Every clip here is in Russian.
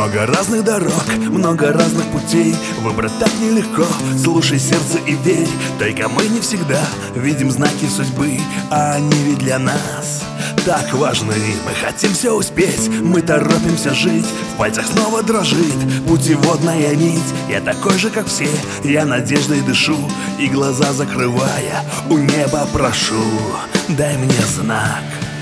Много разных дорог, много разных путей. Выбрать так нелегко, слушай сердце и верь. Только мы не всегда видим знаки судьбы, а они ведь для нас так важны. Мы хотим все успеть, мы торопимся жить. В пальцах снова дрожит путеводная нить. Я такой же, как все, я надеждой дышу, и глаза закрывая, у неба прошу: дай мне знак.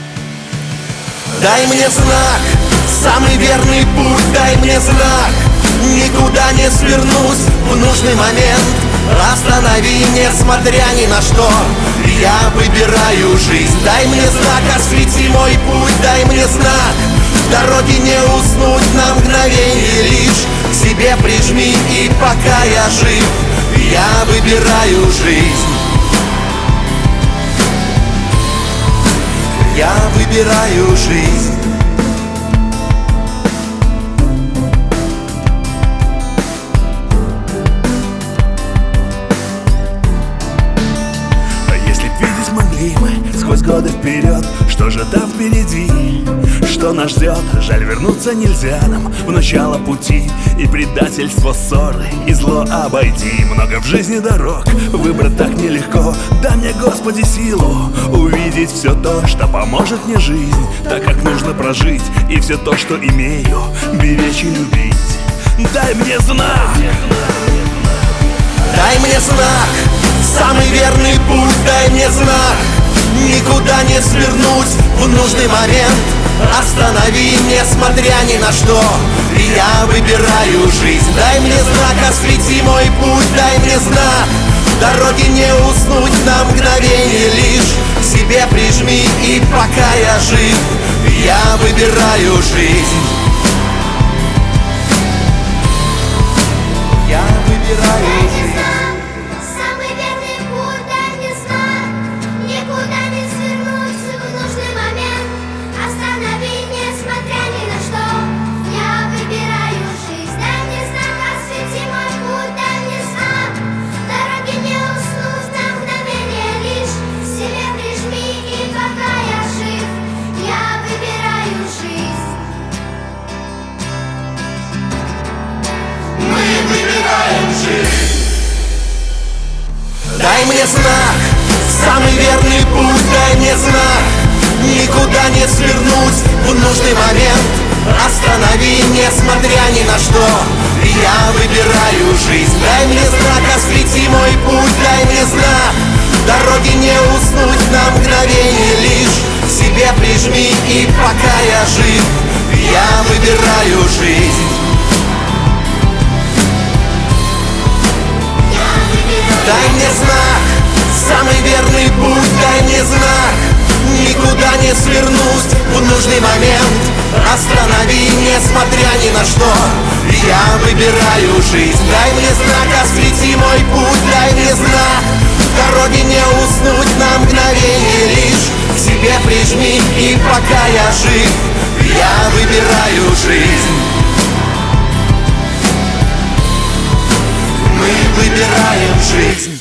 Дай мне знак, самый верный путь, дай мне знак. Никуда не свернусь в нужный момент. Останови, несмотря ни на что. Я выбираю жизнь. Дай мне знак, освети мой путь, дай мне знак. В дороге не уснуть на мгновение лишь. К себе прижми, и пока я жив, я выбираю жизнь. Я выбираю жизнь. Если б видеть могли мы сквозь годы вперед, что же там впереди, что нас ждет? Жаль, вернуться нельзя нам в начало пути. И предательство, ссоры, и зло обойти. Много в жизни дорог, выбрать так нелегко. Дай мне, Господи, силу увидеть все то, что поможет мне жизнь так, как нужно прожить. И все то, что имею, беречь и любить. Дай мне знак. Дай мне знак, самый верный путь, дай мне знак. Никуда не свернуть в нужный момент. Останови, несмотря ни на что. Я выбираю жизнь. Дай мне знак, освети мой путь, дай мне знак. В дороге не уснуть на мгновение лишь. К себе прижми, и пока я жив, я выбираю жизнь. Я выбираю жизнь. Дай мне знак, самый верный путь, дай мне знак. Никуда не свернуть в нужный момент. Останови, несмотря ни на что. Я выбираю жизнь. Дай мне знак, освети мой путь, дай мне знак. В дороге не уснуть на мгновение лишь. К себе прижми, и пока я жив, я выбираю жизнь. Дай мне знак, самый верный путь, дай мне знак. Никуда не свернуть в нужный момент. Останови, несмотря ни на что. Я выбираю жизнь. Дай мне знак, освети мой путь, дай мне знак. В дороге не уснуть на мгновение лишь. К себе прижми, и пока я жив, я выбираю жизнь. Мы выбираем жизнь.